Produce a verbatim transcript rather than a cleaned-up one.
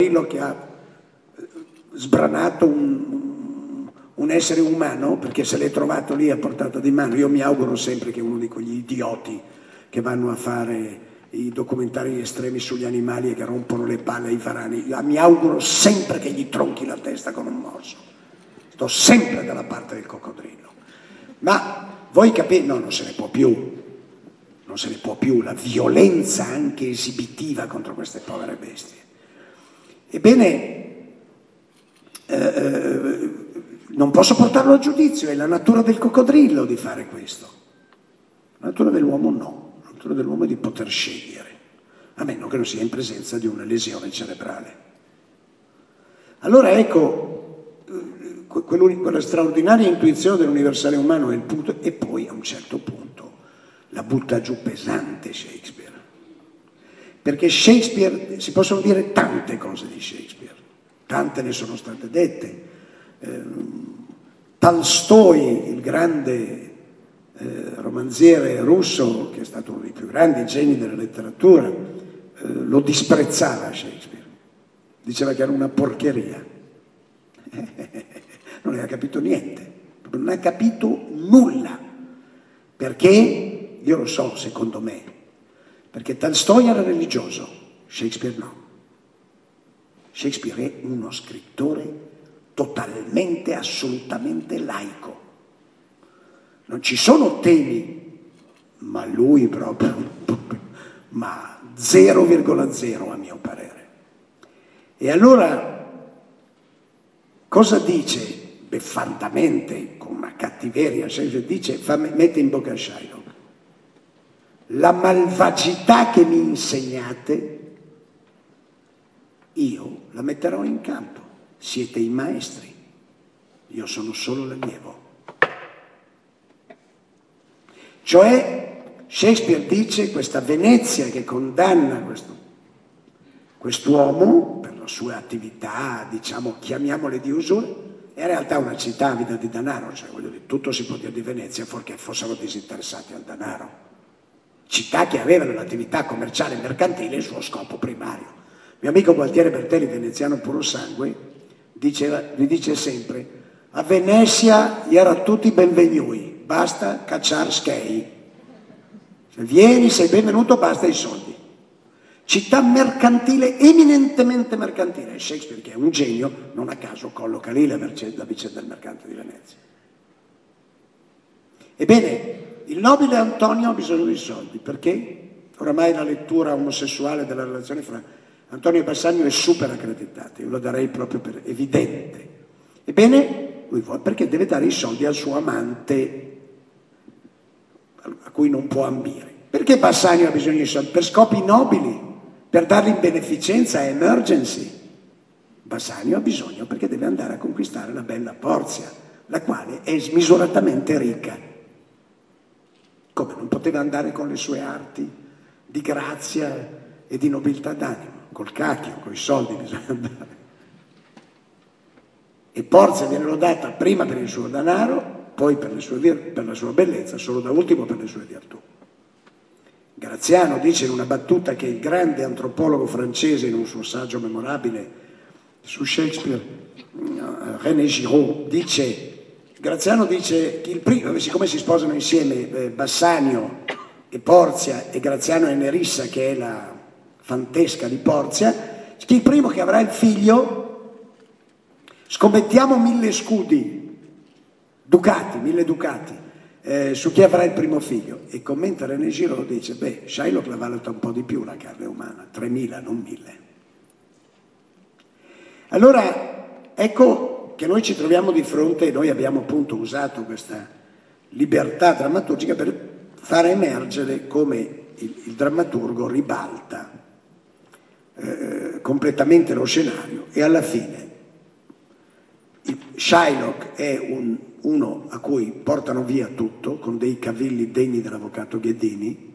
che ha sbranato un, un essere umano, perché se l'è trovato lì a portata di mano. Io mi auguro sempre che uno di quegli idioti che vanno a fare i documentari estremi sugli animali e che rompono le palle ai varani, mi auguro sempre che gli tronchi la testa con un morso. Sto sempre dalla parte del coccodrillo. Ma voi capite, no, non se ne può più. Non se ne può più, la violenza anche esibitiva contro queste povere bestie. Ebbene, eh, non posso portarlo a giudizio, è la natura del coccodrillo di fare questo. La natura dell'uomo no, la natura dell'uomo è di poter scegliere, a meno che non sia in presenza di una lesione cerebrale. Allora ecco, quella straordinaria intuizione dell'universale umano è il punto, e poi a un certo punto la butta giù pesante Shakespeare. Perché Shakespeare, si possono dire tante cose di Shakespeare, tante ne sono state dette. Eh, Tolstoi, il grande eh, romanziere russo, che è stato uno dei più grandi geni della letteratura, eh, lo disprezzava Shakespeare. Diceva che era una porcheria. Non aveva capito niente, non ha capito nulla. Perché? Io lo so, secondo me, perché Tolstoi era religioso, Shakespeare no. Shakespeare è uno scrittore totalmente, assolutamente laico. Non ci sono temi, ma lui proprio, ma zero virgola zero a mio parere. E allora, cosa dice beffantamente, con una cattiveria, Shakespeare dice, fa, mette in bocca a Shylock: la malvagità che mi insegnate, io la metterò in campo. Siete i maestri, io sono solo l'allievo. Cioè, Shakespeare dice, questa Venezia che condanna questo, quest'uomo per la sua attività, diciamo, chiamiamole di usura, è in realtà una città avida di denaro, cioè voglio dire, tutto si può dire di Venezia, fuorché fossero disinteressati al denaro. Città che aveva nell'attività commerciale e mercantile il suo scopo primario. Mio amico Gualtiere Bertelli, veneziano puro sangue, diceva, vi dice sempre: a Venezia era tutti benvenuti, basta cacciar schei. Se vieni, sei benvenuto, basta i soldi. Città mercantile, eminentemente mercantile. Shakespeare, che è un genio, non a caso colloca lì la, la vicenda del mercante di Venezia. Ebbene, il nobile Antonio ha bisogno di soldi, perché oramai la lettura omosessuale della relazione fra Antonio e Bassanio è super accreditata, io lo darei proprio per evidente. Ebbene, lui vuole, perché deve dare i soldi al suo amante, a cui non può ambire. Perché Bassanio ha bisogno di soldi? Per scopi nobili, per darli in beneficenza a emergency. Bassanio ha bisogno perché deve andare a conquistare la bella Porzia, la quale è smisuratamente ricca. Come non poteva andare con le sue arti di grazia e di nobiltà d'animo, col cacchio, coi soldi bisogna andare. E Porzia viene lodata prima per il suo denaro, poi per, le sue, per la sua bellezza, solo da ultimo per le sue virtù. Graziano dice in una battuta che il grande antropologo francese, in un suo saggio memorabile su Shakespeare, René Giraud, dice... Graziano dice che il primo, siccome si sposano insieme eh, Bassanio e Porzia e Graziano e Nerissa, che è la fantesca di Porzia, che il primo che avrà il figlio, scommettiamo mille scudi, ducati, mille ducati, eh, su chi avrà il primo figlio. E commenta René Giraud, dice, beh, Shylock la valuta un po' di più la carne umana, tremila, non mille. Allora, ecco che noi ci troviamo di fronte, e noi abbiamo appunto usato questa libertà drammaturgica per far emergere come il, il drammaturgo ribalta eh, completamente lo scenario, e alla fine il Shylock è un, uno a cui portano via tutto con dei cavilli degni dell'avvocato Ghedini,